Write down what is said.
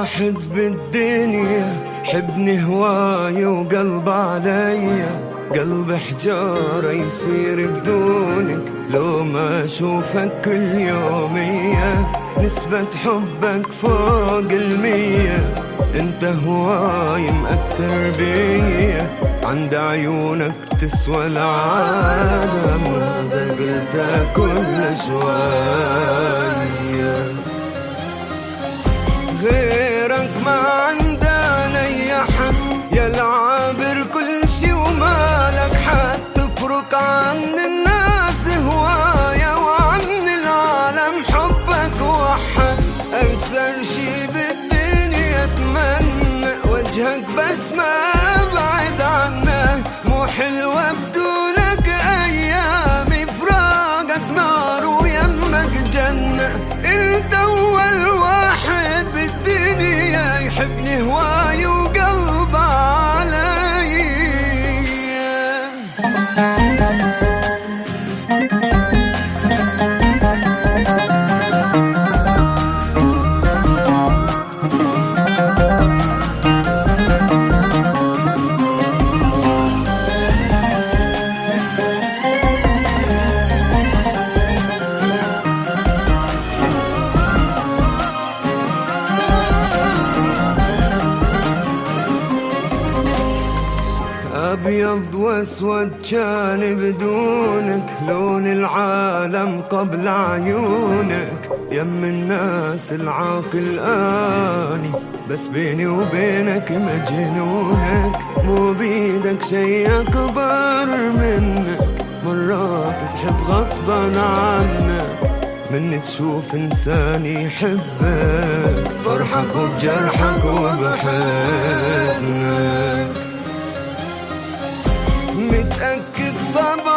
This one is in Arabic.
واحد بالدنيا حبني هواي وقلب عليا، قلب حجارة يصير بدونك لو ما أشوفك كل يومية. نسبة حبك فوق 100، انت هواي مأثر بيا، عند عيونك تسوى العالم، هذا قلته كل شوية. غيرك ما عندنا يا حد يا العابر كل شي، ومالك حد تفرق عن الناس هوايا وعن العالم. حبك وحد أكثر شي بالدنيا، أتمنى وجهك بس ما أبعد عنه، مو حلوة بدونك أيامي، فراقك نار ويمك جنة. انت أول واحد بالدنيا يحبني هواي وقلب علي. أبيض وأسود كان بدونك، لون العالم قبل عيونك، يم الناس العاقل آني، بس بيني وبينك مجنونك. مو بيدك شي أكبر منك، مرات تحب غصبا عنك، من تشوف إنسان يحبك، فرحك وبجرحك وبحزنك. متأكد طبعا